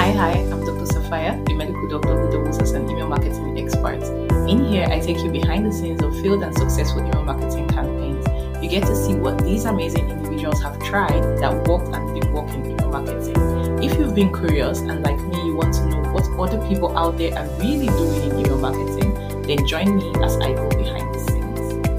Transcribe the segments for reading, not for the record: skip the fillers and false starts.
Hi, I'm Dr. Safaya, a medical doctor who doubles as an email marketing expert. In here, I take you behind the scenes of failed and successful email marketing campaigns. You get to see what these amazing individuals have tried that worked and didn't work in email marketing. If you've been curious and like me, you want to know what other people out there are really doing in email marketing, then join me as I go behind the scenes.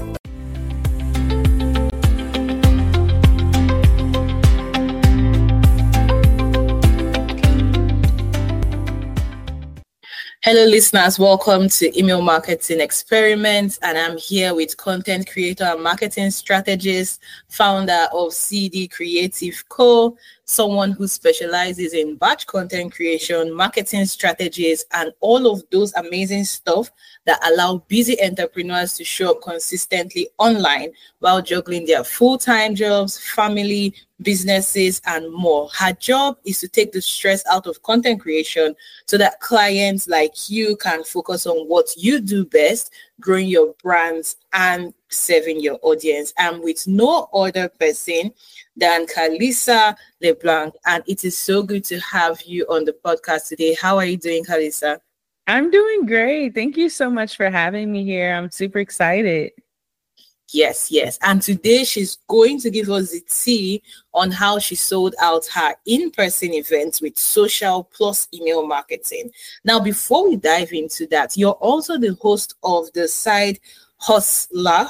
Hello listeners, welcome to Email Marketing Experiments, and I'm here with content creator and marketing strategist, founder of CD Creative Co., someone who specializes in batch content creation, marketing strategies, and all of those amazing stuff that allow busy entrepreneurs to show up consistently online while juggling their full-time jobs, family, businesses, and more. Her job is to take the stress out of content creation so that clients like you can focus on what you do best, growing your brands and serving your audience. I'm with no other person than Kalisa LeBlanc, and it is so good to have you on the podcast today. How are you doing, Kalisa? I'm doing great. Thank you so much for having me here. I'm super excited. Yes. And today she's going to give us the tea on how she sold out her in-person events with social plus email marketing. Now, before we dive into that, you're also the host of the Side Hustler.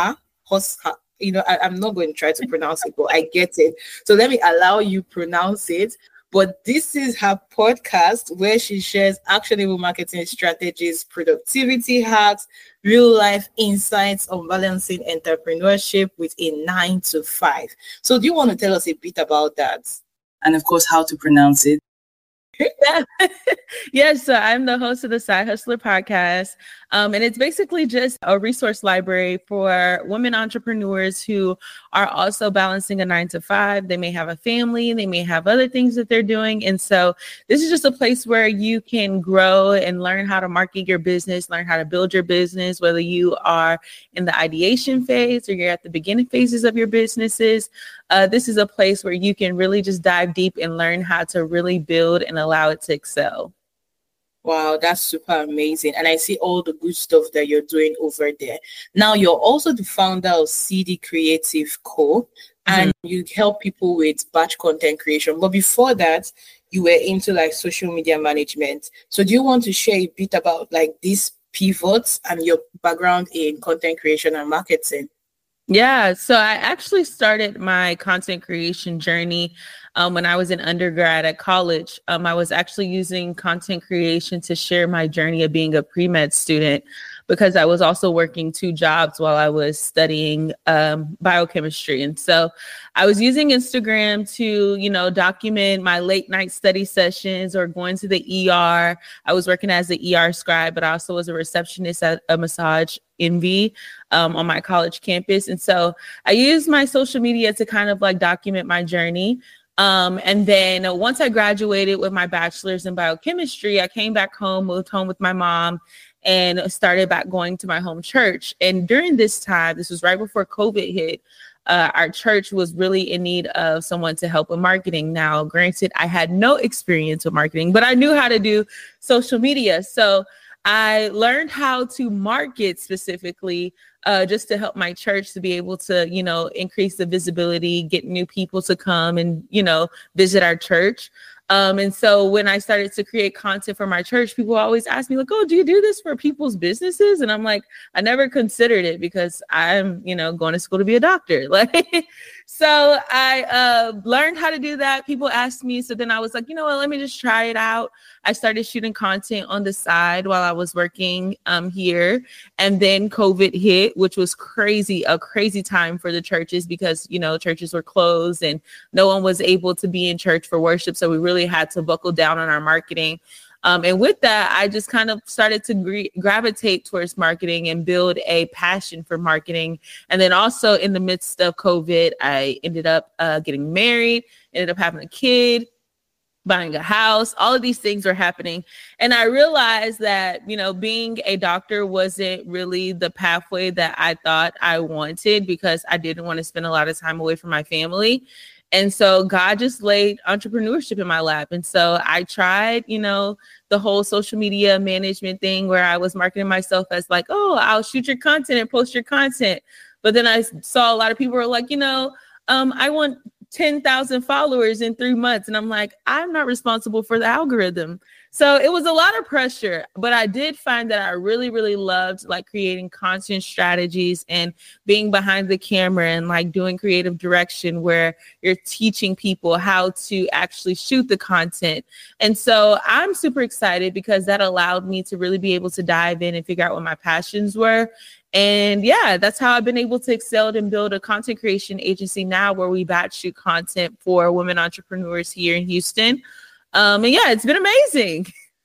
I'm not going to try to pronounce it, but I get it. So let me allow you pronounce it. But this is her podcast where she shares actionable marketing strategies, productivity hacks, real life insights on balancing entrepreneurship with a 9 to 5. So do you want to tell us a bit about that? And of course, how to pronounce it? Yes, so I'm the host of the Side Hustler podcast. And it's basically just a resource library for women entrepreneurs who are also balancing a 9 to 5. They may have a family, they may have other things that they're doing. And so this is just a place where you can grow and learn how to market your business, learn how to build your business, whether you are in the ideation phase or you're at the beginning phases of your businesses. This is a place where you can really just dive deep and learn how to really build and allow it to excel. Wow, that's super amazing. And I see all the good stuff that you're doing over there. Now, you're also the founder of CD Creative Co. And you help people with batch content creation. But before that, you were into like social media management. So do you want to share a bit about like these pivots and your background in content creation and marketing? Yeah, so I actually started my content creation journey when I was in undergrad at college. I was actually using content creation to share my journey of being a pre-med student because I was also working 2 jobs while I was studying biochemistry. And so I was using Instagram to, document my late night study sessions or going to the ER. I was working as the ER scribe, but I also was a receptionist at a Massage Envy on my college campus. And so I used my social media to kind of like document my journey. And then once I graduated with my bachelor's in biochemistry, I came back home, moved home with my mom, and started back going to my home church. And during this time, this was right before COVID hit, our church was really in need of someone to help with marketing. Now, granted, I had no experience with marketing, but I knew how to do social media. So I learned how to market specifically just to help my church to be able to, increase the visibility, get new people to come and, visit our church. And so when I started to create content for my church, people always ask me like, oh, do you do this for people's businesses? And I'm like, I never considered it because I'm, going to school to be a doctor. So I learned how to do that. People asked me. So then I was like, you know what, let me just try it out. I started shooting content on the side while I was working here. And then COVID hit, which was a crazy time for the churches because, churches were closed and no one was able to be in church for worship. So we really had to buckle down on our marketing. And with that, I just kind of started to gravitate towards marketing and build a passion for marketing. And then also in the midst of COVID, I ended up getting married, ended up having a kid, buying a house. All of these things were happening. And I realized that, being a doctor wasn't really the pathway that I thought I wanted because I didn't want to spend a lot of time away from my family. And so God just laid entrepreneurship in my lap. And so I tried, the whole social media management thing where I was marketing myself as like, oh, I'll shoot your content and post your content. But then I saw a lot of people were like, I want 10,000 followers in 3 months. And I'm like, I'm not responsible for the algorithm. So it was a lot of pressure, but I did find that I really, really loved like creating content strategies and being behind the camera and like doing creative direction where you're teaching people how to actually shoot the content. And so I'm super excited because that allowed me to really be able to dive in and figure out what my passions were. And yeah, that's how I've been able to excel and build a content creation agency now where we batch shoot content for women entrepreneurs here in Houston. And yeah, it's been amazing.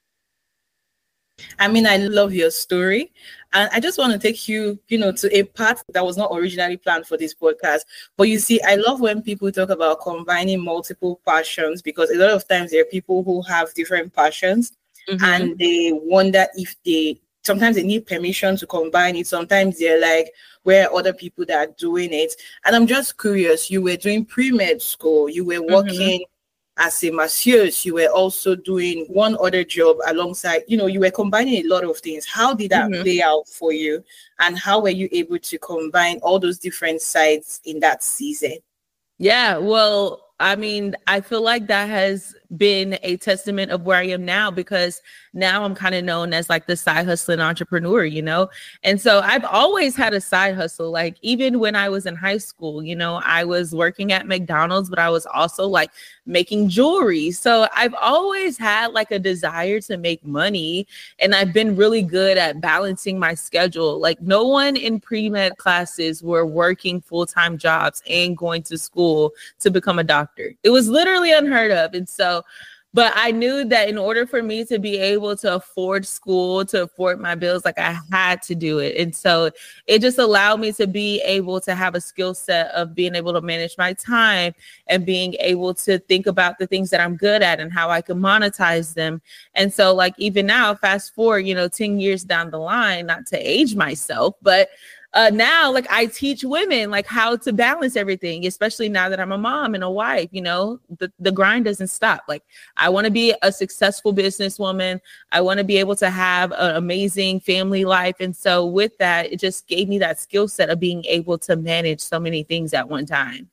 I mean, I love your story. And I just want to take you, to a part that was not originally planned for this podcast. But you see, I love when people talk about combining multiple passions, because a lot of times there are people who have different passions and they wonder if sometimes they need permission to combine it. Sometimes they're like, where are other people that are doing it? And I'm just curious, you were doing pre-med school, you were working as a masseuse, you were also doing one other job alongside, you were combining a lot of things. How did that play out for you? And how were you able to combine all those different sides in that season? Yeah, well, I mean, I feel like that has been a testament of where I am now, because now I'm kind of known as like the side hustling entrepreneur, And so I've always had a side hustle. Like even when I was in high school, I was working at McDonald's, but I was also like making jewelry. So I've always had like a desire to make money. And I've been really good at balancing my schedule. Like no one in pre-med classes were working full-time jobs and going to school to become a doctor. It was literally unheard of. And so, but I knew that in order for me to be able to afford school, to afford my bills, like I had to do it. And so it just allowed me to be able to have a skill set of being able to manage my time and being able to think about the things that I'm good at and how I can monetize them. And so like even now, fast forward, 10 years down the line, not to age myself, but now, like I teach women like how to balance everything, especially now that I'm a mom and a wife, the grind doesn't stop. Like I want to be a successful businesswoman. I want to be able to have an amazing family life. And so with that, it just gave me that skill set of being able to manage so many things at one time.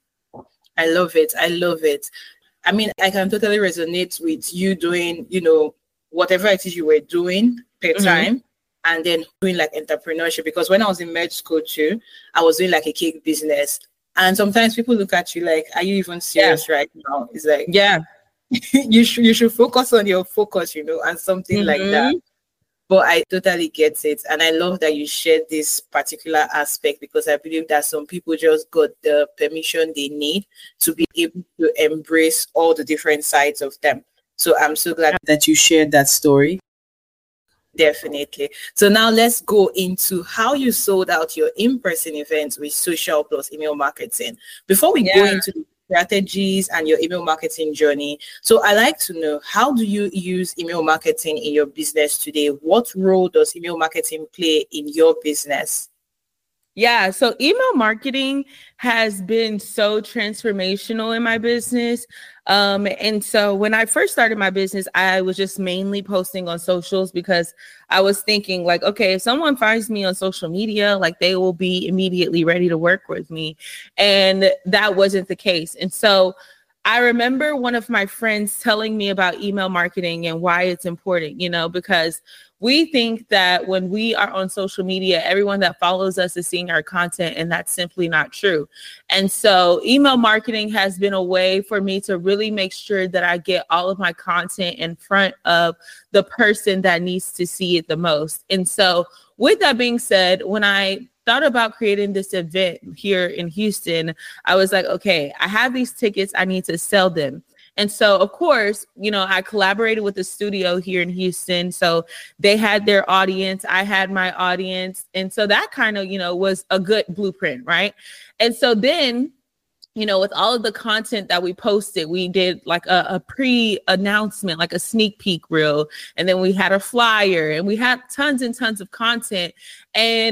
I love it. I love it. I mean, I can totally resonate with you doing, whatever it is you were doing per time. And then doing like entrepreneurship, because when I was in med school too, I was doing like a cake business. And sometimes people look at you like, are you even serious right now? It's like, yeah, you should focus on your focus, and something like that. But I totally get it. And I love that you shared this particular aspect, because I believe that some people just got the permission they need to be able to embrace all the different sides of them. So I'm so glad that you shared that story. Definitely. So now let's go into how you sold out your in-person events with social plus email marketing. Before we go into the strategies and your email marketing journey, so I like to know, how do you use email marketing in your business today? What role does email marketing play in your business? Yeah, so email marketing has been so transformational in my business. And so when I first started my business, I was just mainly posting on socials because I was thinking like, okay, if someone finds me on social media, like they will be immediately ready to work with me. And that wasn't the case. And so I remember one of my friends telling me about email marketing and why it's important, because we think that when we are on social media, everyone that follows us is seeing our content, and that's simply not true. And so email marketing has been a way for me to really make sure that I get all of my content in front of the person that needs to see it the most. And so with that being said, when I thought about creating this event here in Houston, I was like, okay, I have these tickets, I need to sell them. And so, of course, I collaborated with the studio here in Houston. So they had their audience, I had my audience. And so that kind of, was a good blueprint, right? And so then, with all of the content that we posted, we did like a pre-announcement, like a sneak peek reel. And then we had a flyer, and we had tons and tons of content. And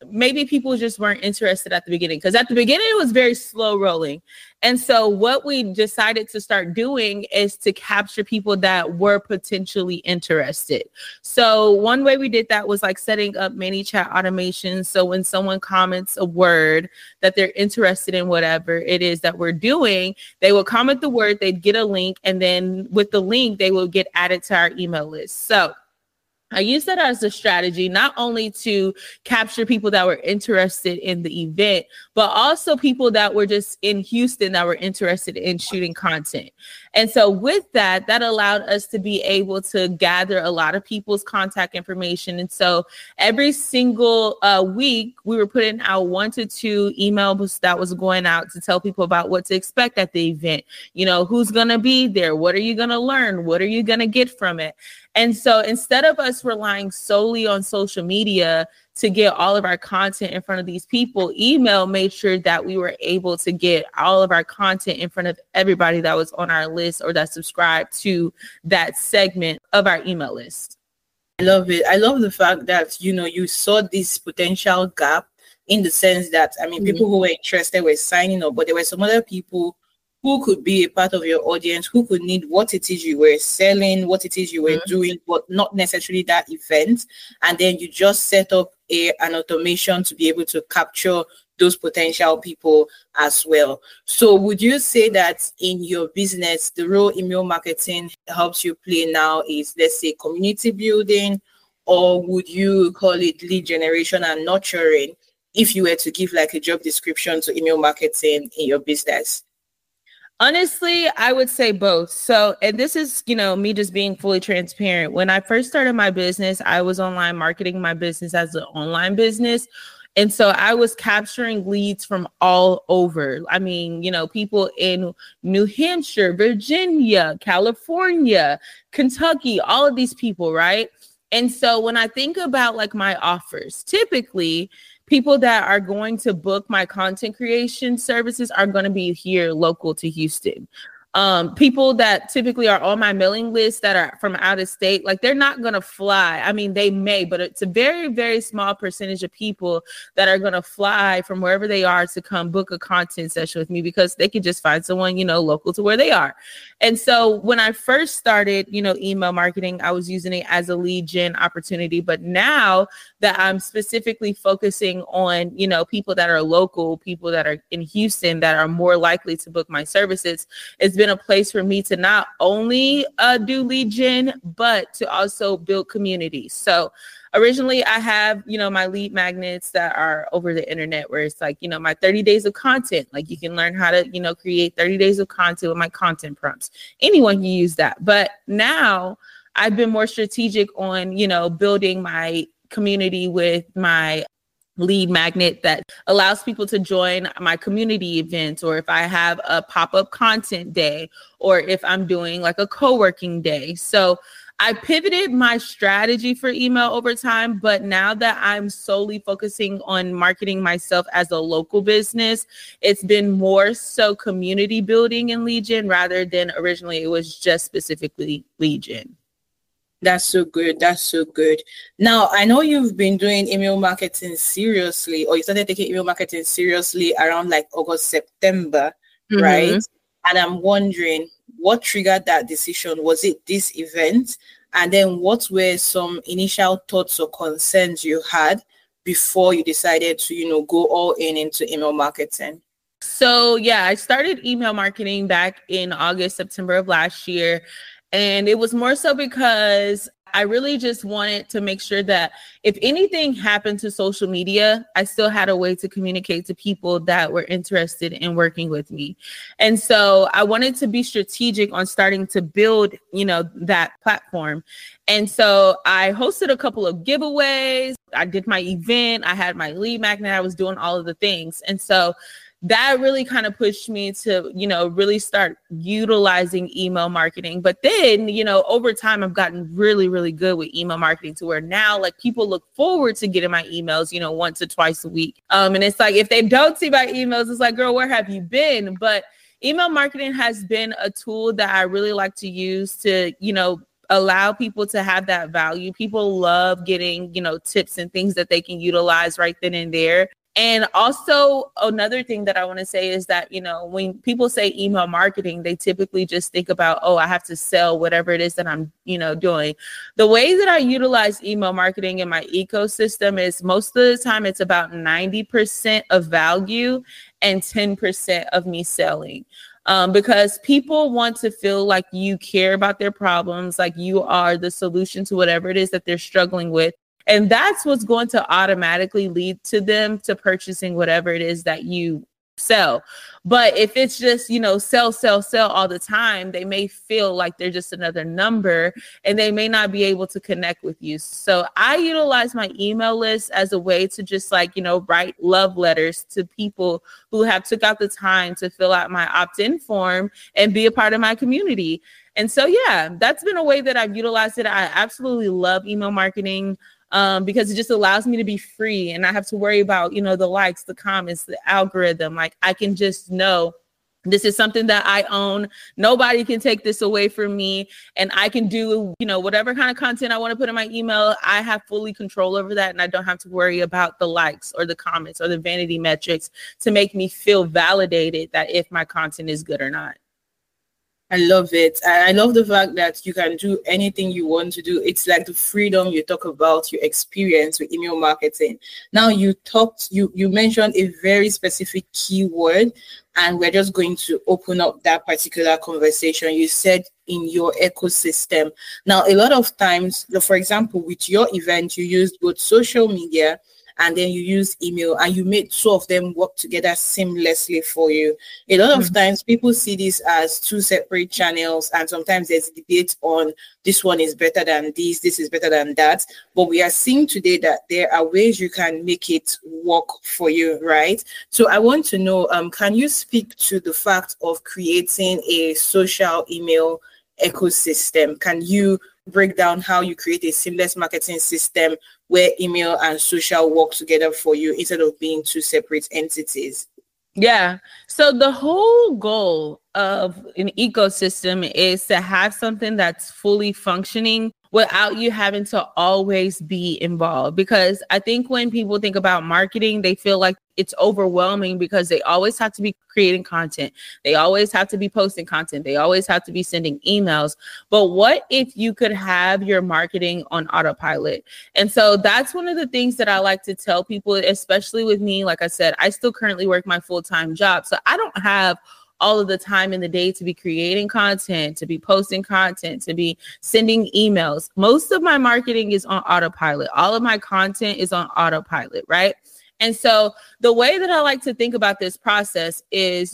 maybe people just weren't interested at the beginning, because at the beginning it was very slow rolling. And so what we decided to start doing is to capture people that were potentially interested. So one way we did that was like setting up ManyChat automations. So when someone comments a word that they're interested in, whatever it is that we're doing, they will comment the word, they'd get a link, and then with the link, they will get added to our email list. So I use that as a strategy, not only to capture people that were interested in the event, but also people that were just in Houston that were interested in shooting content. And so with that, that allowed us to be able to gather a lot of people's contact information. And so every single week, we were putting out 1 to 2 emails that was going out to tell people about what to expect at the event. You know, who's going to be there? What are you going to learn? What are you going to get from it? And so instead of us relying solely on social media to get all of our content in front of these people, email made sure that we were able to get all of our content in front of everybody that was on our list or that subscribed to that segment of our email list. I love it. I love the fact that, you know, you saw this potential gap in the sense that, I mean, people who were interested were signing up, but there were some other people who could be a part of your audience, who could need what it is you were selling, what it is you were doing, but not necessarily that event. And then you just set up an automation to be able to capture those potential people as well. So would you say that in your business, the role email marketing helps you play now is, let's say, community building, or would you call it lead generation and nurturing if you were to give like a job description to email marketing in your business? Honestly, I would say both. So, and this is, you know, me just being fully transparent. When I first started my business, I was online marketing my business as an online business. And so I was capturing leads from all over. I mean, you know, people in New Hampshire, Virginia, California, Kentucky, all of these people, right? And so when I think about like my offers, typically people that are going to book my content creation services are going to be here local to Houston. People that typically are on my mailing list that are from out of state, like they're not going to fly. I mean, they may, but it's a very, very small percentage of people that are going to fly from wherever they are to come book a content session with me, because they could just find someone, you know, local to where they are. And so when I first started, you know, email marketing, I was using it as a lead gen opportunity. But now that I'm specifically focusing on, you know, people that are local, people that are in Houston that are more likely to book my services, it's been a place for me to not only do lead gen, but to also build communities. So originally I have, you know, my lead magnets that are over the internet, where it's like, you know, my 30 days of content, like you can learn how to, you know, create 30 days of content with my content prompts. Anyone can use that. But now I've been more strategic on, you know, building my community with my lead magnet that allows people to join my community events, or if I have a pop-up content day, or if I'm doing like a co-working day. So I pivoted my strategy for email over time, but now that I'm solely focusing on marketing myself as a local business, it's been more so community building and lead gen, rather than originally it was just specifically lead gen. That's so good. That's so good. Now, I know you've been doing email marketing seriously, or you started taking email marketing seriously around like August, September, right? And I'm wondering, what triggered that decision? Was it this event? And then what were some initial thoughts or concerns you had before you decided to, you know, go all in into email marketing? So yeah, I started email marketing back in August, September of last year. And it was more so because I really just wanted to make sure that if anything happened to social media, I still had a way to communicate to people that were interested in working with me. And so I wanted to be strategic on starting to build, you know, that platform. And so I hosted a couple of giveaways. I did my event. I had my lead magnet. I was doing all of the things. And so that really kind of pushed me to, you know, really start utilizing email marketing. But then, you know, over time, I've gotten really, really good with email marketing to where now, like, people look forward to getting my emails, you know, once or twice a week. And it's like, if they don't see my emails, it's like, girl, where have you been? But email marketing has been a tool that I really like to use to, you know, allow people to have that value. People love getting, tips and things that they can utilize right then and there. And also another thing that I want to say is that, when people say email marketing, they typically just think about, oh, I have to sell whatever it is that I'm, doing. The way that I utilize email marketing in my ecosystem is most of the time it's about 90% of value and 10% of me selling. Because people want to feel like you care about their problems, like you are the solution to whatever it is that they're struggling with. And that's what's going to automatically lead to them to purchasing whatever it is that you sell. But if it's just, sell all the time, they may feel like they're just another number and they may not be able to connect with you. So I utilize my email list as a way to just write love letters to people who have took out the time to fill out my opt-in form and be a part of my community. And so, yeah, that's been a way that I've utilized it. I absolutely love email marketing. Because it just allows me to be free and not have to worry about, the likes, the comments, the algorithm. Like I can just know this is something that I own. Nobody can take this away from me. And I can do, whatever kind of content I want to put in my email. I have fully control over that. And I don't have to worry about the likes or the comments or the vanity metrics to make me feel validated that if my content is good or not. I love it. I love the fact that you can do anything you want to do. It's like the freedom you talk about, your experience with email marketing. Now you mentioned a very specific keyword, and we're just going to open up that particular conversation. You said in your ecosystem. Now, a lot of times, for example, with your event, you used both social media and then you use email, and you made two of them work together seamlessly for you. A lot of times people see this as two separate channels, and sometimes there's a debate on this one is better than this is better than that. But we are seeing today that there are ways you can make it work for you, right? So I want to know, can you speak to the fact of creating a social email ecosystem? Can you break down how you create a seamless marketing system where email and social work together for you instead of being two separate entities? Yeah. So the whole goal of an ecosystem is to have something that's fully functioning without you having to always be involved. Because I think when people think about marketing, they feel like it's overwhelming because they always have to be creating content. They always have to be posting content. They always have to be sending emails. But what if you could have your marketing on autopilot? And so that's one of the things that I like to tell people, especially with me. Like I said, I still currently work my full-time job. So I don't have all of the time in the day to be creating content, to be posting content, to be sending emails. Most of my marketing is on autopilot. All of my content is on autopilot, right? And so the way that I like to think about this process is,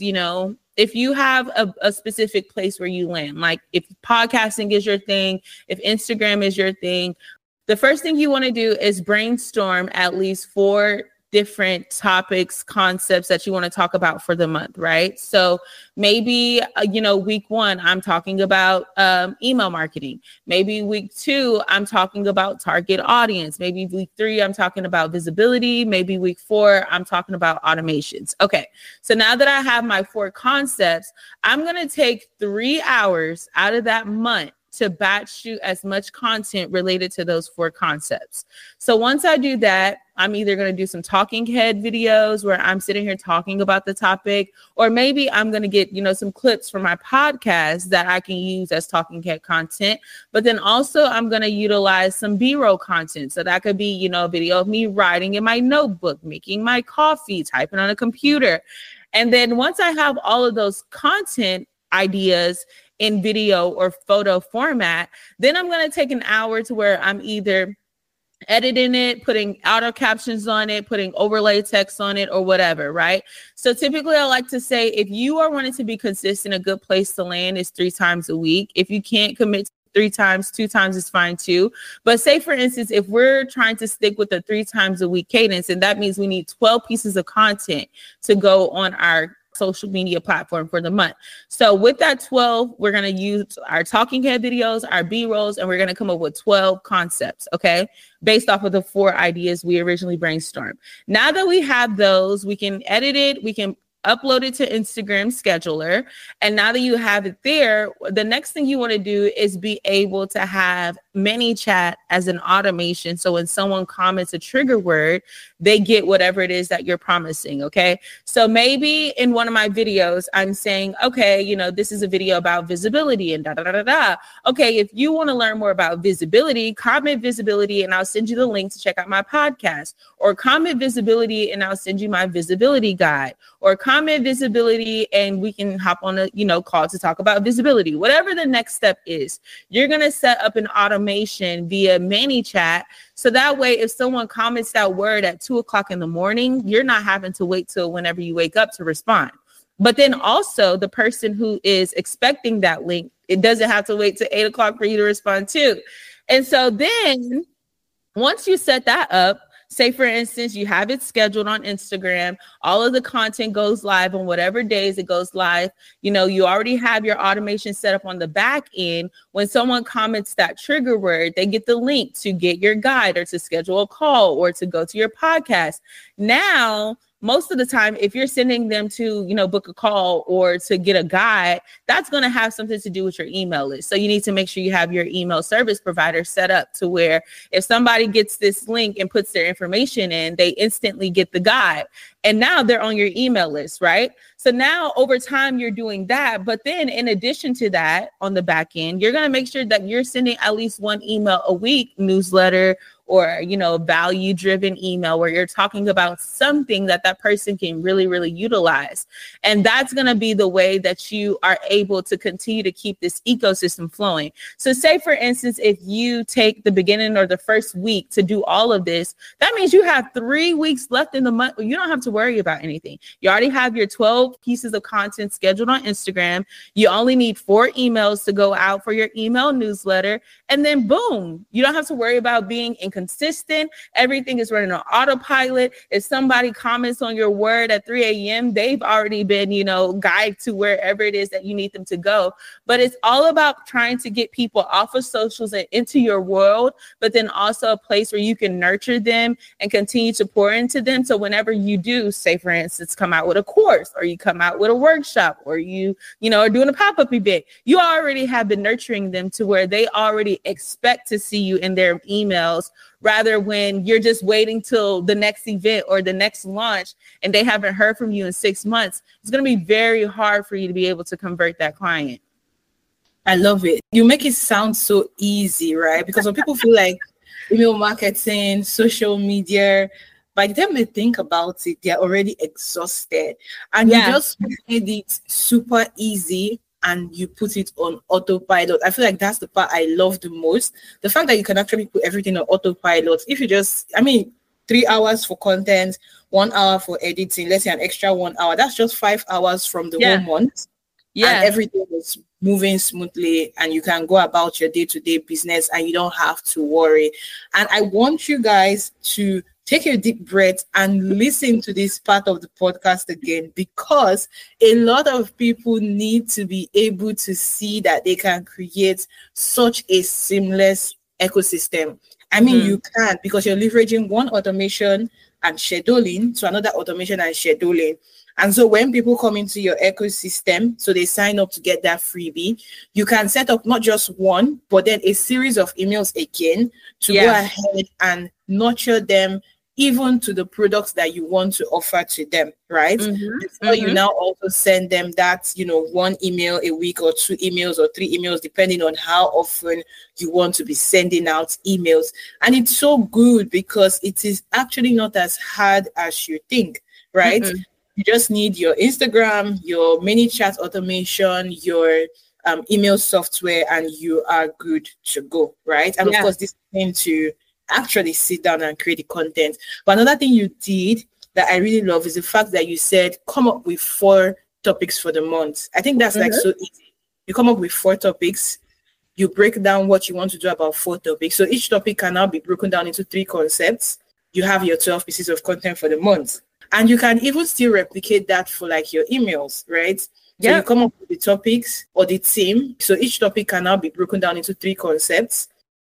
if you have a specific place where you land, like if podcasting is your thing, if Instagram is your thing, the first thing you want to do is brainstorm at least 4 different topics, concepts that you want to talk about for the month, right? So maybe, week 1, I'm talking about email marketing. Maybe week 2, I'm talking about target audience. Maybe week 3, I'm talking about visibility. Maybe week 4, I'm talking about automations. Okay. So now that I have my 4 concepts, I'm going to take 3 hours out of that month to batch shoot as much content related to those 4 concepts. So once I do that, I'm either going to do some talking head videos where I'm sitting here talking about the topic, or maybe I'm going to get, some clips from my podcast that I can use as talking head content. But then also I'm going to utilize some B-roll content. So that could be, a video of me writing in my notebook, making my coffee, typing on a computer. And then once I have all of those content ideas in video or photo format, then I'm going to take an hour to where I'm either editing it, putting auto captions on it, putting overlay text on it, or whatever, right? So typically I like to say, if you are wanting to be consistent, a good place to land is 3 times a week. If you can't commit to 3 times, 2 times is fine too. But say, for instance, if we're trying to stick with the 3 times a week cadence, and that means we need 12 pieces of content to go on our social media platform for the month. So with that 12, we're going to use our talking head videos, our B-rolls, and we're going to come up with 12 concepts, okay, based off of the 4 ideas we originally brainstormed. Now that we have those, we can edit it, we can upload it to Instagram Scheduler. And now that you have it there, the next thing you want to do is be able to have ManyChat as an automation. So when someone comments a trigger word, they get whatever it is that you're promising. Okay. So maybe in one of my videos, I'm saying, okay, you know, this is a video about visibility and da da da da da. Okay. If you want to learn more about visibility, comment visibility and I'll send you the link to check out my podcast, or comment visibility and I'll send you my visibility guide, or comment visibility and we can hop on a, you know, call to talk about visibility. Whatever the next step is, you're going to set up an automation via ManyChat. So that way, if someone comments that word at 2:00 in the morning, you're not having to wait till whenever you wake up to respond. But then also the person who is expecting that link, it doesn't have to wait till 8:00 for you to respond to. And so then once you set that up, say, for instance, you have it scheduled on Instagram, all of the content goes live on whatever days it goes live. You know, you already have your automation set up on the back end. When someone comments that trigger word, they get the link to get your guide or to schedule a call or to go to your podcast. Now, most of the time, if you're sending them to, you know, book a call or to get a guide, that's going to have something to do with your email list. So you need to make sure you have your email service provider set up to where if somebody gets this link and puts their information in, they instantly get the guide. And now they're on your email list, right? So now over time, you're doing that. But then in addition to that, on the back end, you're going to make sure that you're sending at least one email a week, newsletter, or, you know, value-driven email where you're talking about something that that person can really, really utilize. And that's going to be the way that you are able to continue to keep this ecosystem flowing. So say, for instance, if you take the beginning or the first week to do all of this, that means you have 3 weeks left in the month. You don't have to worry about anything. You already have your 12 pieces of content scheduled on Instagram. You only need 4 emails to go out for your email newsletter. And then boom, you don't have to worry about being inconsistent. Everything is running on autopilot. If somebody comments on your word at 3 a.m., they've already been, you know, guided to wherever it is that you need them to go. But it's all about trying to get people off of socials and into your world, but then also a place where you can nurture them and continue to pour into them. So whenever you do, say, for instance, come out with a course or you come out with a workshop or you know, are doing a pop-up event, you already have been nurturing them to where they already expect to see you in their emails, rather when you're just waiting till the next event or the next launch and they haven't heard from you in 6 months. It's going to be very hard for you to be able to convert that client. I love it. You make it sound so easy, right? Because when people feel like email marketing, social media, by the time they think about it, they're already exhausted. And you just made it super easy and you put it on autopilot. I feel like that's the part I love the most. The fact that you can actually put everything on autopilot. If you just, 3 hours for content, 1 hour for editing, let's say an extra 1 hour, that's just 5 hours from the whole month. Yeah. And everything is moving smoothly and you can go about your day-to-day business and you don't have to worry. And I want you guys to take a deep breath and listen to this part of the podcast again, because a lot of people need to be able to see that they can create such a seamless ecosystem. You can, because you're leveraging one automation and scheduling to another automation and scheduling. And so when people come into your ecosystem, so they sign up to get that freebie, you can set up not just one, but then a series of emails again to go ahead and nurture them even to the products that you want to offer to them, right? Before you now also send them that, one email a week or 2 emails or 3 emails, depending on how often you want to be sending out emails. And it's so good because it is actually not as hard as you think, right? You just need your Instagram, your ManyChat automation, your email software, and you are good to go, right? And of course, this thing to actually sit down and create the content. But another thing you did that I really love is the fact that you said, come up with 4 topics for the month. I think that's like so easy. You come up with 4 topics, you break down what you want to do about 4 topics. So each topic can now be broken down into 3 concepts. You have your 12 pieces of content for the month. And you can even still replicate that for like your emails, right? So you come up with the topics or the theme. So each topic can now be broken down into 3 concepts.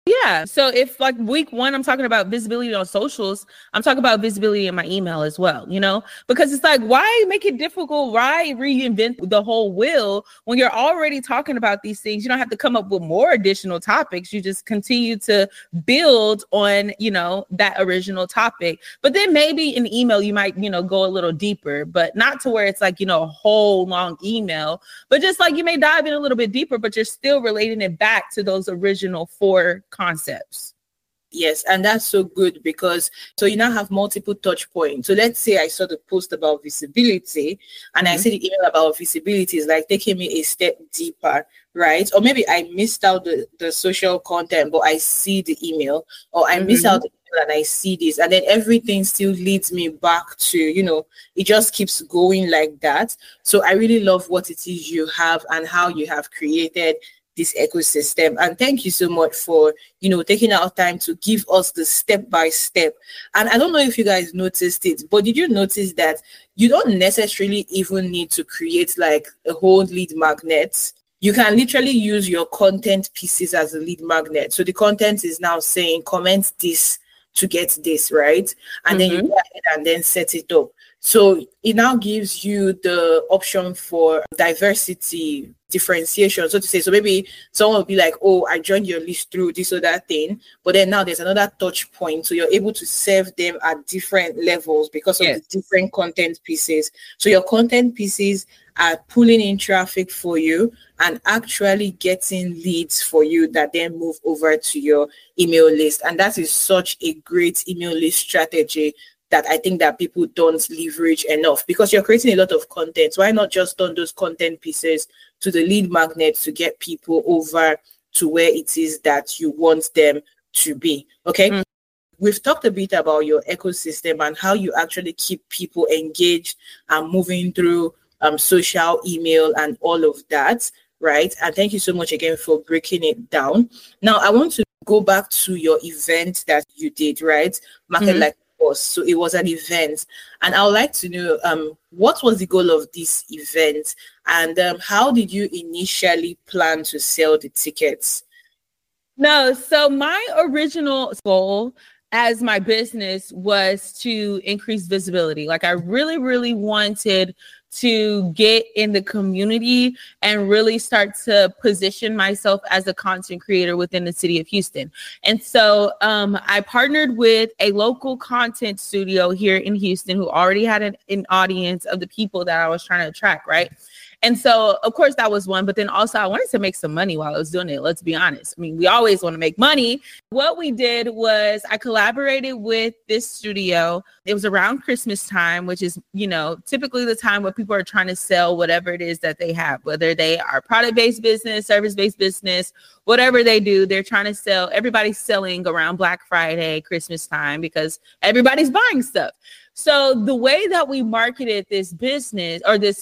Yeah. So if like week one, I'm talking about visibility on socials, I'm talking about visibility in my email as well, because it's like, why make it difficult? Why reinvent the whole wheel when you're already talking about these things? You don't have to come up with more additional topics. You just continue to build on, that original topic. But then maybe in email, you might, go a little deeper, but not to where it's like, a whole long email, but just like you may dive in a little bit deeper, but you're still relating it back to those original 4 concepts. Yes, and that's so good because so you now have multiple touch points. So let's say I saw the post about visibility and I see the email about visibility is like taking me a step deeper, right? Or maybe I missed out the social content, but I see the email, or I miss out the email and I see this, and then everything still leads me back to, it just keeps going like that. So I really love what it is you have and how you have created this ecosystem. And thank you so much for, taking our time to give us the step by step. And I don't know if you guys noticed it, but did you notice that you don't necessarily even need to create like a whole lead magnet? You can literally use your content pieces as a lead magnet. So the content is now saying, comment this to get this, right? And then you go ahead and then set it up. So it now gives you the option for diversity, differentiation, so to say. So maybe someone will be like, oh, I joined your list through this or that thing, but then now there's another touch point. So you're able to serve them at different levels because of the different content pieces. So your content pieces are pulling in traffic for you and actually getting leads for you that then move over to your email list. And that is such a great email list strategy that I think that people don't leverage enough, because you're creating a lot of content. Why not just turn those content pieces to the lead magnet to get people over to where it is that you want them to be? Okay. We've talked a bit about your ecosystem and how you actually keep people engaged and moving through social, email, and all of that, right? And thank you so much again for breaking it down. Now, I want to go back to your event that you did, right? Market Like Boss. So it was an event, and I would like to know what was the goal of this event, and how did you initially plan to sell the tickets? No, so my original goal as my business was to increase visibility. Like I really, really wanted to get in the community and really start to position myself as a content creator within the city of Houston. And so I partnered with a local content studio here in Houston who already had an audience of the people that I was trying to attract, right? And so, of course, that was one. But then also I wanted to make some money while I was doing it. Let's be honest. I mean, we always want to make money. What we did was I collaborated with this studio. It was around Christmas time, which is, typically the time where people are trying to sell whatever it is that they have, whether they are product-based business, service-based business, whatever they do, they're trying to sell. Everybody's selling around Black Friday, Christmas time, because everybody's buying stuff. So the way that we marketed this business or this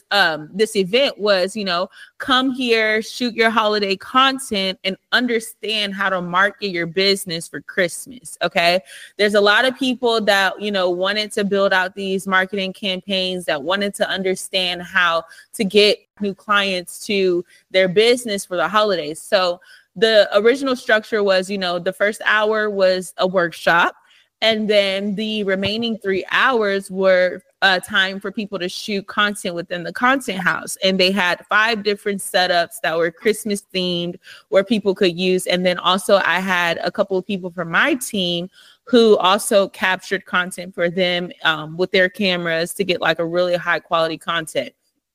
event was, come here, shoot your holiday content and understand how to market your business for Christmas. Okay. There's a lot of people that, wanted to build out these marketing campaigns, that wanted to understand how to get new clients to their business for the holidays. So the original structure was, the first hour was a workshop. And then the remaining 3 hours were time for people to shoot content within the content house. And they had 5 different setups that were Christmas themed where people could use. And then also I had a couple of people from my team who also captured content for them with their cameras to get like a really high quality content.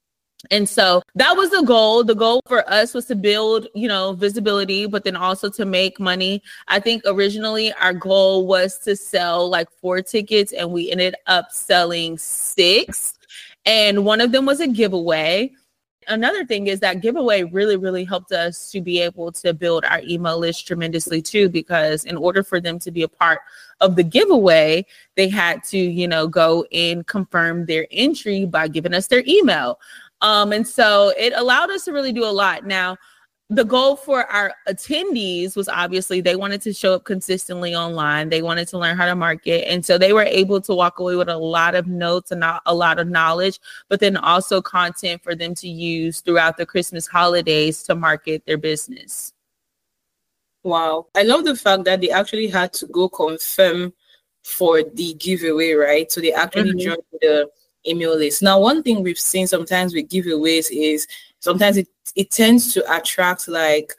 And so that was the goal. The goal for us was to build, visibility, but then also to make money. I think originally our goal was to sell like 4 tickets and we ended up selling 6. And one of them was a giveaway. Another thing is that giveaway really, really helped us to be able to build our email list tremendously too, because in order for them to be a part of the giveaway, they had to, go and confirm their entry by giving us their email. And so it allowed us to really do a lot. Now, the goal for our attendees was obviously they wanted to show up consistently online. They wanted to learn how to market. And so they were able to walk away with a lot of notes and a lot of knowledge, but then also content for them to use throughout the Christmas holidays to market their business. Wow. I love the fact that they actually had to go confirm for the giveaway, right? So they actually Mhm. joined the email list. Now, one thing we've seen sometimes with giveaways is sometimes it tends to attract like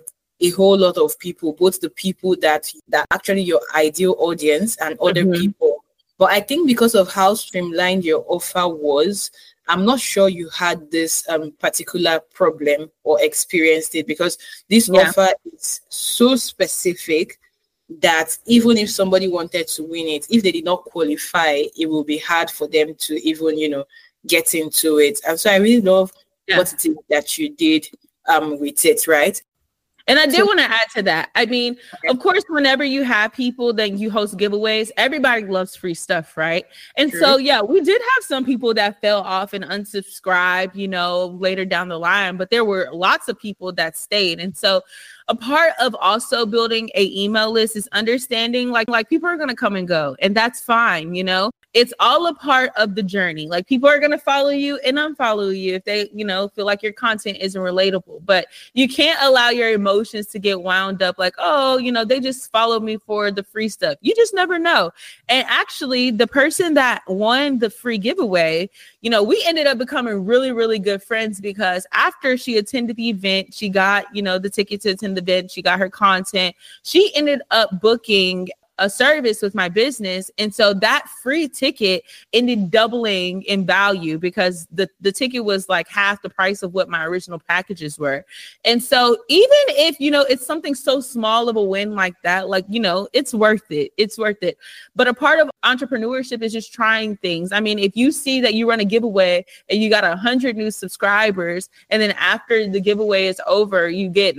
a whole lot of people, both the people that actually your ideal audience and other Mhm. people. But I think because of how streamlined your offer was, I'm not sure you had this particular problem or experienced it, because this Yeah. offer is so specific that even if somebody wanted to win it, if they did not qualify, it will be hard for them to even, get into it. And so I really love Yeah. what it is that you did with it, right? And I did So want to add to that. I mean, okay, of course, whenever you have people that you host giveaways, everybody loves free stuff, right? And true. so, yeah, we did have some people that fell off and unsubscribed, later down the line, but there were lots of people that stayed. And so, a part of also building a email list is understanding like people are going to come and go, and that's fine. It's all a part of the journey. Like people are going to follow you and unfollow you if they, feel like your content isn't relatable. But you can't allow your emotions to get wound up like, oh, they just followed me for the free stuff. You just never know. And actually, the person that won the free giveaway, we ended up becoming really, really good friends, because after she attended the event, she got, the ticket to attend the event, she got her content. She ended up booking a service with my business. And so that free ticket ended doubling in value, because the ticket was like half the price of what my original packages were. And so even if, it's something so small of a win like that, it's worth it. It's worth it. But a part of entrepreneurship is just trying things. I mean, if you see that you run a giveaway and you got 100 new subscribers, and then after the giveaway is over, you get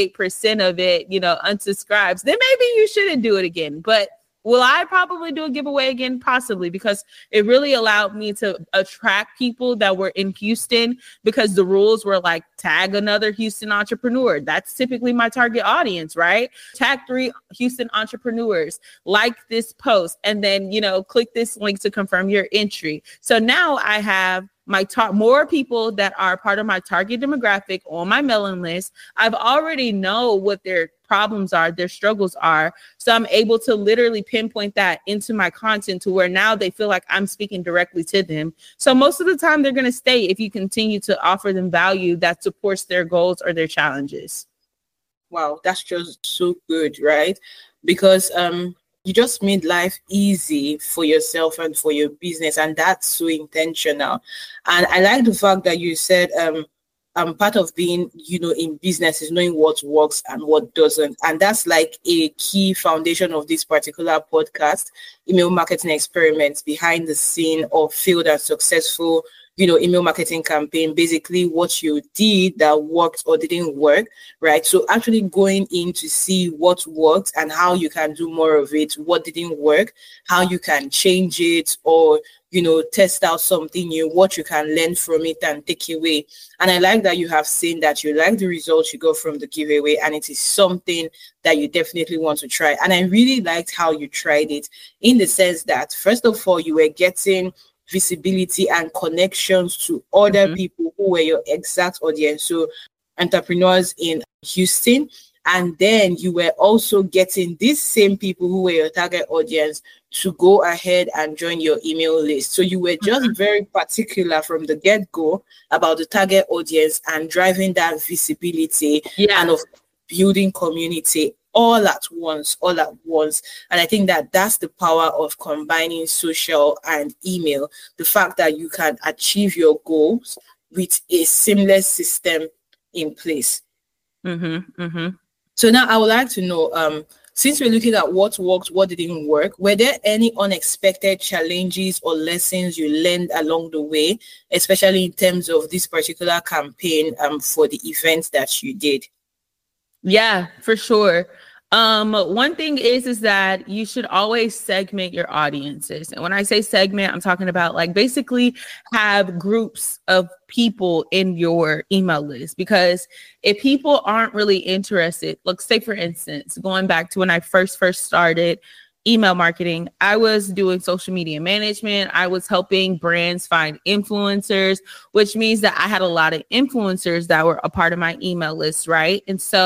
98% of it, unsubscribes, then maybe you shouldn't do it again. But will I probably do a giveaway again? Possibly, because it really allowed me to attract people that were in Houston, because the rules were like tag another Houston entrepreneur. That's typically my target audience, right? Tag 3 Houston entrepreneurs, like this post, and then, click this link to confirm your entry. So now I have more people that are part of my target demographic on my mailing list. I've already know what their problems are, their struggles are. So I'm able to literally pinpoint that into my content to where now they feel like I'm speaking directly to them. So most of the time they're going to stay if you continue to offer them value that supports their goals or their challenges. Wow, that's just so good, right? Because you just made life easy for yourself and for your business, and that's so intentional. And I like the fact that you said part of being, in business is knowing what works and what doesn't. And that's like a key foundation of this particular podcast, Email Marketing Experiments, behind the scene of failed and successful email marketing campaign, basically what you did that worked or didn't work, right? So actually going in to see what worked and how you can do more of it, what didn't work, how you can change it, or, test out something new, what you can learn from it and take away. And I like that you have seen that you like the results you got from the giveaway, and it is something that you definitely want to try. And I really liked how you tried it, in the sense that, first of all, you were getting visibility and connections to other people who were your exact audience, so entrepreneurs in Houston. And then you were also getting these same people who were your target audience to go ahead and join your email list. So you were just very particular from the get-go about the target audience and driving that visibility and of building community all at once. And I think that that's the power of combining social and email, the fact that you can achieve your goals with a seamless system in place. So now I would like to know, since we're looking at what worked, what didn't work, were there any unexpected challenges or lessons you learned along the way, especially in terms of this particular campaign for the events that you did? Yeah, for sure. One thing is that you should always segment your audiences. And when I say segment, I'm talking about like basically have groups of people in your email list, because if people aren't really interested, like say for instance, going back to when I first started email marketing, I was doing social media management. I was helping brands find influencers, which means that I had a lot of influencers that were a part of my email list, right? And so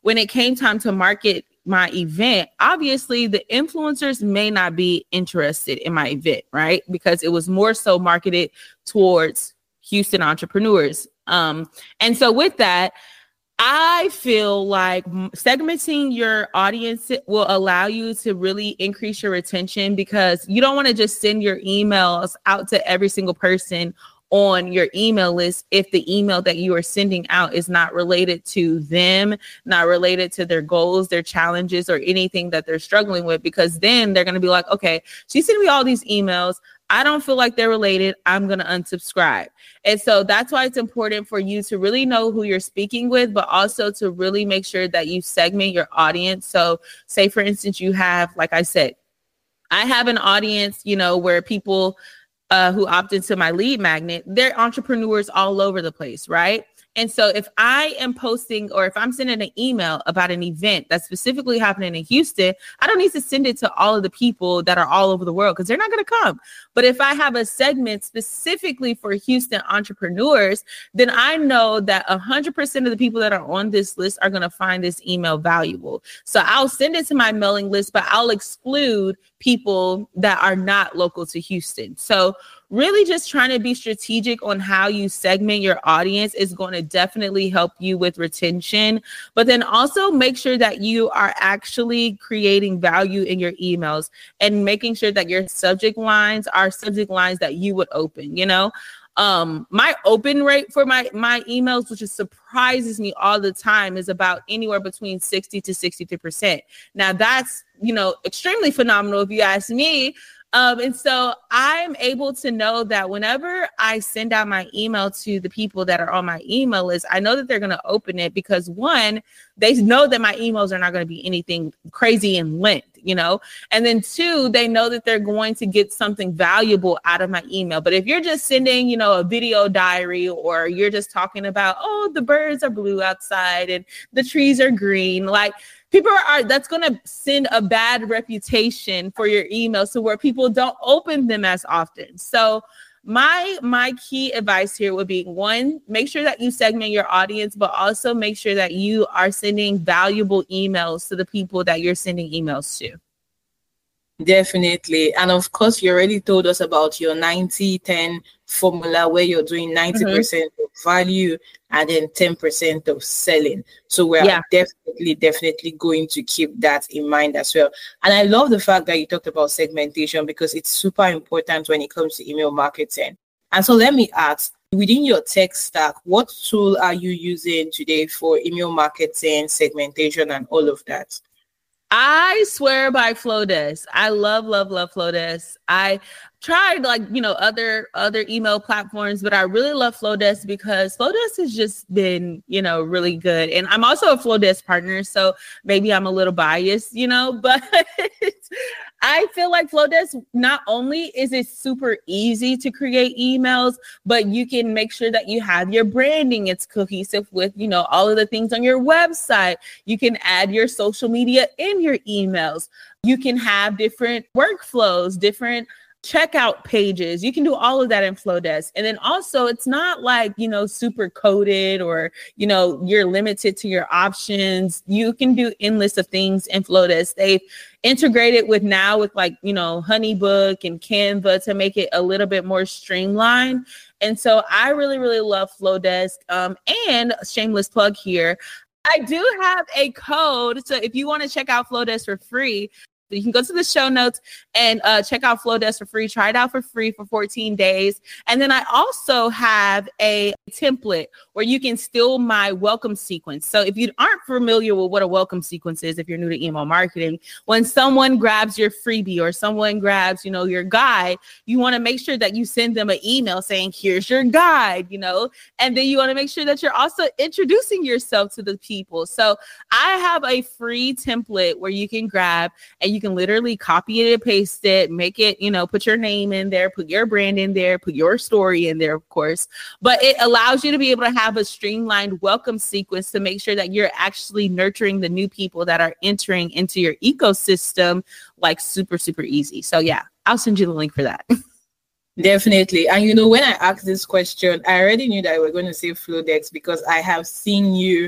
when it came time to market my event, obviously the influencers may not be interested in my event, right? Because it was more so marketed towards Houston entrepreneurs. And so with that, I feel like segmenting your audience will allow you to really increase your retention, because you don't want to just send your emails out to every single person on your email list if the email that you are sending out is not related to them, not related to their goals, their challenges, or anything that they're struggling with, because then they're going to be like, okay, she's sending me all these emails. I don't feel like they're related. I'm going to unsubscribe. And so that's why it's important for you to really know who you're speaking with, but also to really make sure that you segment your audience. So say, for instance, you have, like I said, I have an audience, where people who opt into my lead magnet, they're entrepreneurs all over the place, right? And so if I am posting, or if I'm sending an email about an event that's specifically happening in Houston, I don't need to send it to all of the people that are all over the world, because they're not going to come. But if I have a segment specifically for Houston entrepreneurs, then I know that 100% of the people that are on this list are going to find this email valuable. So I'll send it to my mailing list, but I'll exclude people that are not local to Houston. So really just trying to be strategic on how you segment your audience is going to definitely help you with retention. But then also make sure that you are actually creating value in your emails and making sure that your subject lines are subject lines that you would open. My open rate for my emails, which surprises me all the time, is about anywhere between 60 to 63%. Now that's, extremely phenomenal if you ask me. And so I'm able to know that whenever I send out my email to the people that are on my email list, I know that they're going to open it because, one, they know that my emails are not going to be anything crazy in length, and then two, they know that they're going to get something valuable out of my email. But if you're just sending, a video diary, or you're just talking about, oh, the birds are blue outside and the trees are green, like, that's going to send a bad reputation for your emails to where people don't open them as often. So my key advice here would be, one, make sure that you segment your audience, but also make sure that you are sending valuable emails to the people that you're sending emails to. Definitely. And of course, you already told us about your 90-10 formula, where you're doing 90% of value and then 10% of selling. So we're definitely going to keep that in mind as well. And I love the fact that you talked about segmentation, because it's super important when it comes to email marketing. And so let me ask, within your tech stack, what tool are you using today for email marketing, segmentation, and all of that? I swear by Flodesk. I love Flodesk. I tried other email platforms, but I really love Flodesk because Flodesk has just been, really good. And I'm also a Flodesk partner, so maybe I'm a little biased, but I feel like Flodesk, not only is it super easy to create emails, but you can make sure that you have your branding. It's cohesive with, all of the things on your website. You can add your social media in your emails. You can have different workflows, different checkout pages. You can do all of that in Flodesk. And then also, it's not like, super coded or, you're limited to your options. You can do endless of things in Flodesk. They've integrated with Honeybook and Canva to make it a little bit more streamlined. And so I really, really love Flodesk. And shameless plug here, I do have a code. So if you want to check out Flodesk for free, you can go to the show notes and check out Flodesk for free. Try it out for free for 14 days. And then I also have a template where you can steal my welcome sequence. So if you aren't familiar with what a welcome sequence is, if you're new to email marketing, when someone grabs your freebie or someone grabs, your guide, you want to make sure that you send them an email saying, here's your guide, and then you want to make sure that you're also introducing yourself to the people. So I have a free template where you can grab and you can literally copy it and paste it, make it, put your name in there, put your brand in there, put your story in there, of course. But it allows you to be able to have a streamlined welcome sequence to make sure that you're actually nurturing the new people that are entering into your ecosystem, like super, super easy. So yeah, I'll send you the link for that. Definitely. And when I asked this question, I already knew that I was going to say Flodesk because I have seen you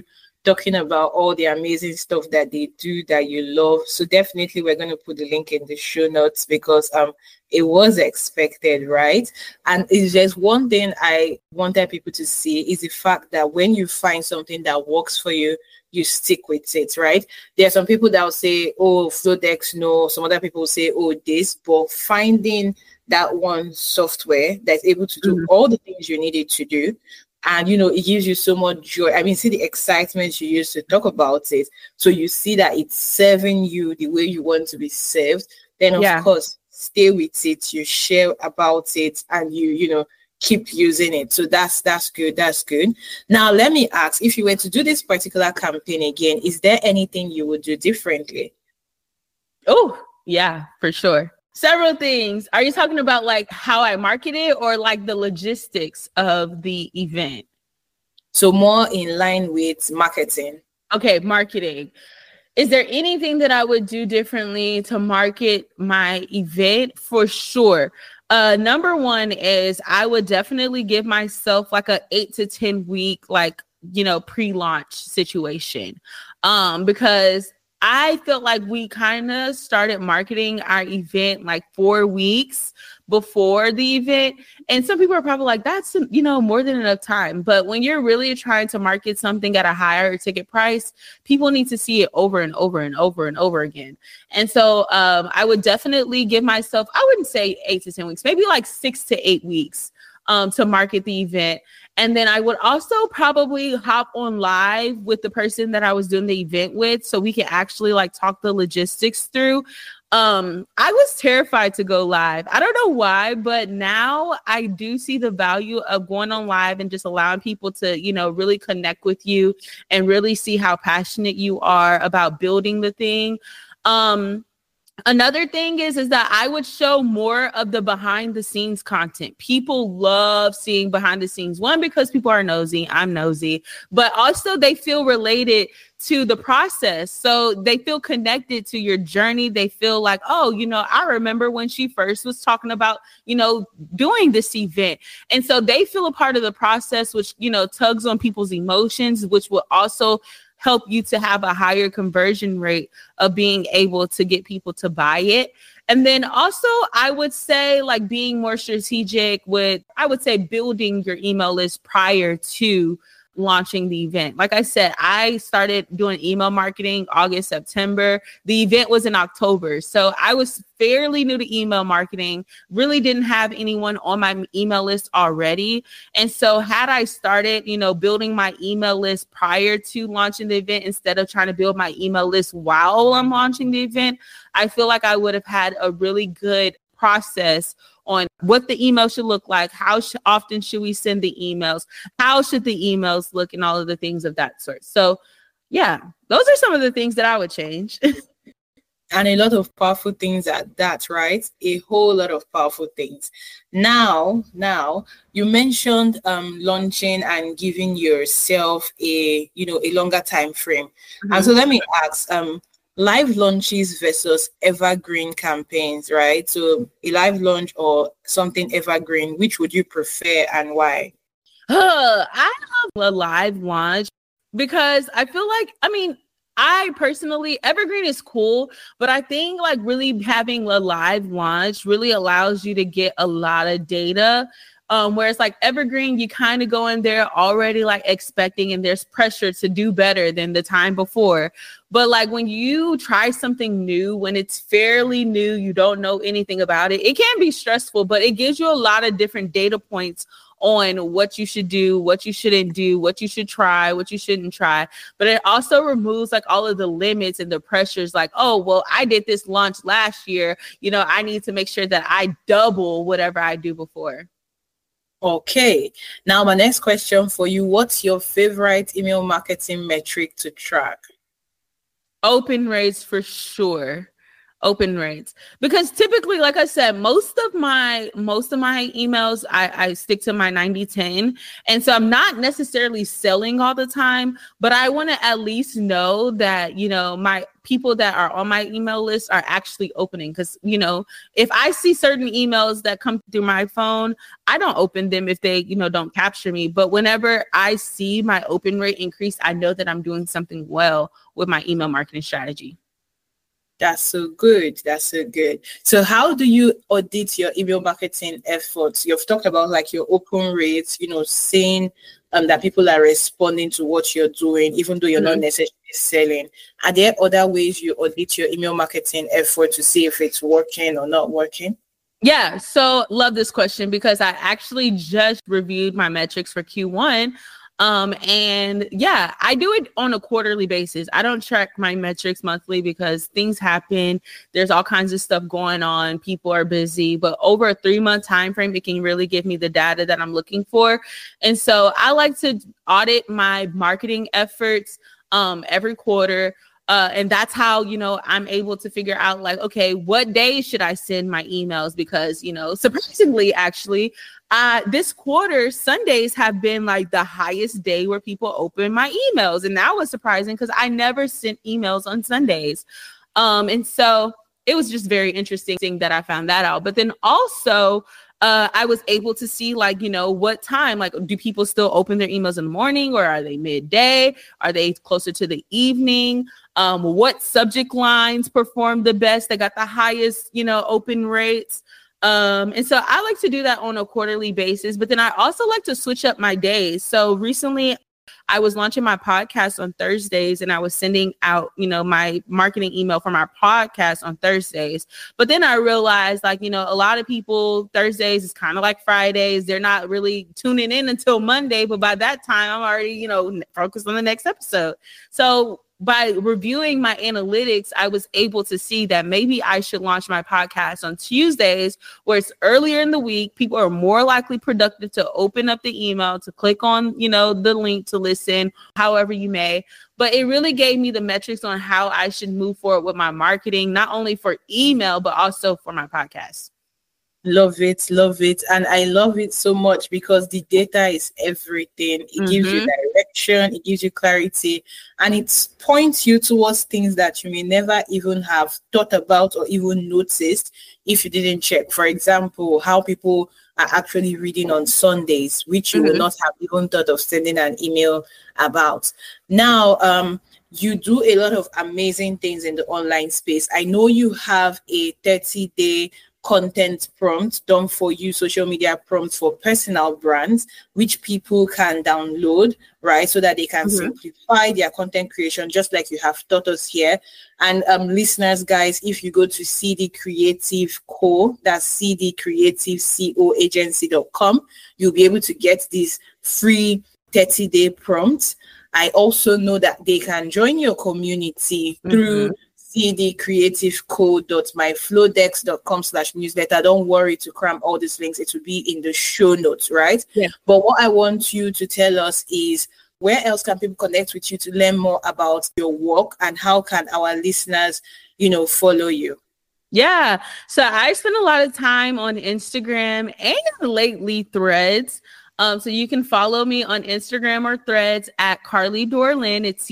talking about all the amazing stuff that they do that you love. So definitely we're going to put the link in the show notes because it was expected, right? And it's just one thing I wanted people to see is the fact that when you find something that works for you, you stick with it, right? There are some people that will say, oh, Flodex, no. Some other people will say, oh, this. But finding that one software that's able to do all the things you need it to do, and, it gives you so much joy. I mean, see the excitement you used to talk about it. So you see that it's serving you the way you want to be served. Then, of course, stay with it. You share about it and you keep using it. So that's good. That's good. Now, let me ask, if you were to do this particular campaign again, is there anything you would do differently? Oh, yeah, for sure. Several things. Are you talking about like how I market it or like the logistics of the event? So more in line with marketing. Okay, marketing. Is there anything that I would do differently to market my event? For sure. Number one is I would definitely give myself like a 8 to 10 week, pre-launch situation. Because I felt like we kind of started marketing our event like 4 weeks before the event. And some people are probably like, that's, more than enough time. But when you're really trying to market something at a higher ticket price, people need to see it over and over and over and over again. And so I would definitely give myself, I wouldn't say 8 to 10 weeks, maybe like 6 to 8 weeks to market the event. And then I would also probably hop on live with the person that I was doing the event with so we can actually like talk the logistics through. I was terrified to go live. I don't know why, but now I do see the value of going on live and just allowing people to, really connect with you and really see how passionate you are about building the thing. Another thing is that I would show more of the behind the scenes content. People love seeing behind the scenes. One, because people are nosy. I'm nosy, but also they feel related to the process. So they feel connected to your journey. They feel like, oh, I remember when she first was talking about, doing this event. And so they feel a part of the process, which, tugs on people's emotions, which will also help you to have a higher conversion rate of being able to get people to buy it. And then also, I would say like being more strategic with, I would say building your email list prior to launching the event. Like I said, I started doing email marketing August, September. The event was in October. So I was fairly new to email marketing, really didn't have anyone on my email list already. And so had I started, building my email list prior to launching the event, instead of trying to build my email list while I'm launching the event, I feel like I would have had a really good process on what the email should look like, how often should we send the emails, how should the emails look, and all of the things of that sort. So yeah, those are some of the things that I would change. And a lot of powerful things at that, right? A whole lot of powerful things. Now, you mentioned launching and giving yourself a longer time frame. Mm-hmm. And so let me ask, live launches versus evergreen campaigns, right? So a live launch or something evergreen, which would you prefer and why? I love a live launch because I feel like, I personally, evergreen is cool, but I think like really having a live launch really allows you to get a lot of data. Whereas like evergreen, you kind of go in there already like expecting, and there's pressure to do better than the time before. But like when you try something new, when it's fairly new, you don't know anything about it, it can be stressful, but it gives you a lot of different data points on what you should do, what you shouldn't do, what you should try, what you shouldn't try. But it also removes like all of the limits and the pressures like, oh, well, I did this launch last year. I need to make sure that I double whatever I do before. Okay. Now, my next question for you, what's your favorite email marketing metric to track? Open rates for sure. Open rates, because typically, like I said, most of my emails, I stick to my 90-10. And so I'm not necessarily selling all the time, but I want to at least know that, my people that are on my email list are actually opening. Because, you know, if I see certain emails that come through my phone, I don't open them if they, you know, don't capture me. But whenever I see my open rate increase, I know that I'm doing something well with my email marketing strategy. That's so good. That's so good. So how do you audit your email marketing efforts? You've talked about like your open rates, you know, seeing that people are responding to what you're doing, even though you're not necessarily selling. Are there other ways you audit your email marketing effort to see if it's working or not working? Yeah, so love this question because I actually just reviewed my metrics for Q1. And yeah, I do it on a quarterly basis. I don't track my metrics monthly because things happen. There's all kinds of stuff going on. People are busy, but over a 3-month time frame, it can really give me the data that I'm looking for. And so I like to audit my marketing efforts every quarter. And that's how, you know, I'm able to figure out like, okay, what day should I send my emails? Because, you know, surprisingly, actually, this quarter, Sundays have been like the highest day where people open my emails. And that was surprising because I never sent emails on Sundays. And so it was just very interesting that I found that out. But then also, I was able to see like, you know, what time, like, do people still open their emails in the morning or are they midday? Are they closer to the evening? What subject lines perform the best? They got the highest, you know, open rates. And so I like to do that on a quarterly basis, but then I also like to switch up my days. So recently I was launching my podcast on Thursdays and I was sending out, you know, my marketing email from our podcast on Thursdays. But then I realized like, you know, a lot of people Thursdays is kind of like Fridays. They're not really tuning in until Monday. But by that time, I'm already, you know, focused on the next episode. So by reviewing my analytics, I was able to see that maybe I should launch my podcast on Tuesdays, where it's earlier in the week. People are more likely productive to open up the email, to click on, you know, the link to listen, however you may. But it really gave me the metrics on how I should move forward with my marketing, not only for email, but also for my podcast. Love it, love it. And I love it so much because the data is everything. It gives you direction, it gives you clarity, and it points you towards things that you may never even have thought about or even noticed if you didn't check. For example, how people are actually reading on Sundays, which you will not have even thought of sending an email about. Now, you do a lot of amazing things in the online space. I know you have a 30-day content prompt done for you, social media prompts for personal brands, which people can download, right? So that they can simplify their content creation, just like you have taught us here. And listeners, guys, if you go to CD Creative Co, that's cdcreativecoagency.com, you'll be able to get this free 30-day prompt. I also know that they can join your community through cdcreativeco.myflowdex.com/newsletter. Don't worry to cram all these links. It will be in the show notes, right? Yeah. But what I want you to tell us is, where else can people connect with you to learn more about your work, and how can our listeners, you know, follow you? Yeah. So I spend a lot of time on Instagram and lately Threads. So you can follow me on Instagram or Threads at Carly Dorlyn. It's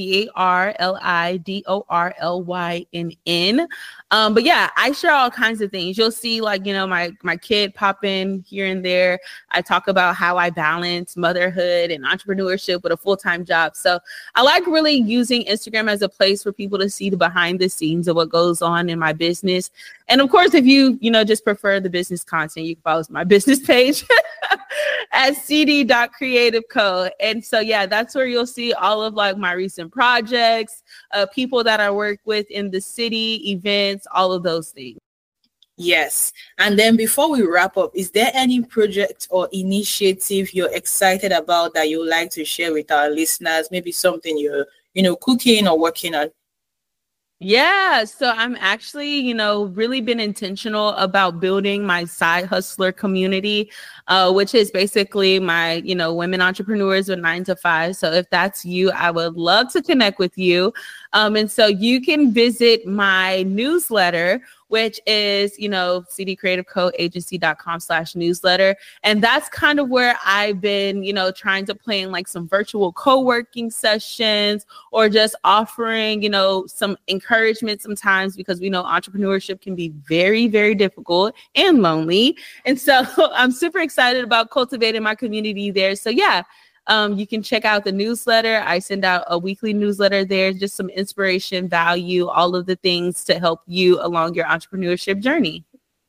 CarlidOrlynn. But yeah, I share all kinds of things. You'll see like, you know, my kid pop in here and there. I talk about how I balance motherhood and entrepreneurship with a full-time job. So I like really using Instagram as a place for people to see the behind the scenes of what goes on in my business. And of course, if you know, just prefer the business content, you can follow my business page at cd.creativeco. And so, yeah, that's where you'll see all of like my recent projects, people that I work with in the city, events, all of those things. Yes. And then before we wrap up, is there any project or initiative you're excited about that you'd like to share with our listeners? Maybe something you're, you know, cooking or working on? Yeah, so I'm actually, you know, really been intentional about building my side hustler community, which is basically my, you know, women entrepreneurs with 9 to 5. So if that's you, I would love to connect with you. And so you can visit my newsletter, which is, cdcreativecoagency.com/newsletter. And that's kind of where I've been, trying to plan like some virtual co-working sessions, or just offering, some encouragement sometimes, because we know entrepreneurship can be very, very difficult and lonely. And so I'm super excited about cultivating my community there. So yeah, you can check out the newsletter. I send out a weekly newsletter there, just some inspiration, value, all of the things to help you along your entrepreneurship journey.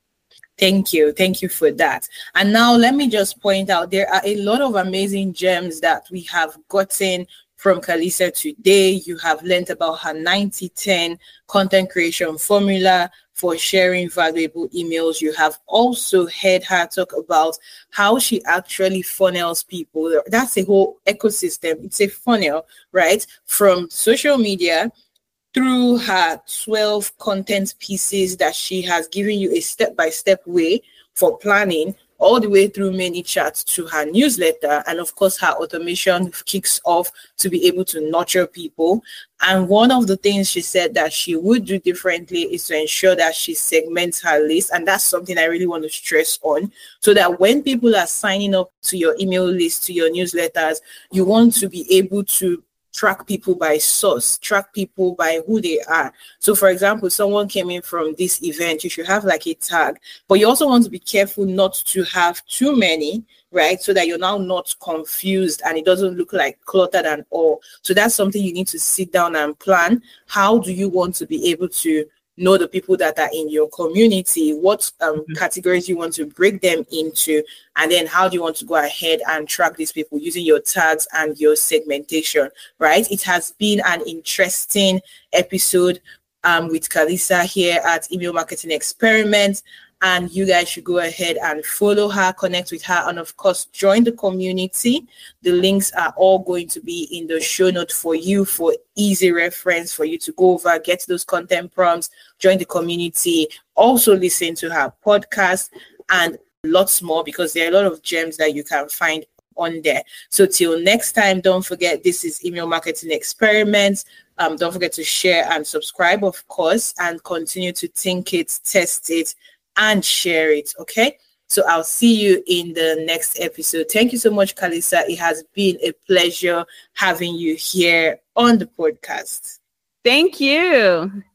Thank you. Thank you for that. And now let me just point out, there are a lot of amazing gems that we have gotten from Kalisa today. You have learned about her 90-10 content creation formula for sharing valuable emails. You have also heard her talk about how she actually funnels people. That's a whole ecosystem. It's a funnel, right? From social media through her 12 content pieces that she has given you a step-by-step way for planning, all the way through ManyChat to her newsletter. And of course, her automation kicks off to be able to nurture people. And one of the things she said that she would do differently is to ensure that she segments her list. And that's something I really want to stress on, so that when people are signing up to your email list, to your newsletters, you want to be able to track people by source, track people by who they are. So for example, someone came in from this event, you should have like a tag, but you also want to be careful not to have too many, right? So that you're now not confused and it doesn't look like cluttered and all. So that's something you need to sit down and plan. How do you want to be able to know the people that are in your community, what categories you want to break them into, and then how do you want to go ahead and track these people using your tags and your segmentation, right? It has been an interesting episode with Kalisa here at Email Marketing Experiment. And you guys should go ahead and follow her, connect with her, and of course, join the community. The links are all going to be in the show note for you for easy reference for you to go over, get those content prompts, join the community, also listen to her podcast and lots more, because there are a lot of gems that you can find on there. So till next time, don't forget, this is Email Marketing Experiments. Don't forget to share and subscribe, of course, and continue to think it, test it, and share it. Okay, so I'll see you in the next episode. Thank you so much, Kalisa. It has been a pleasure having you here on the podcast. Thank you.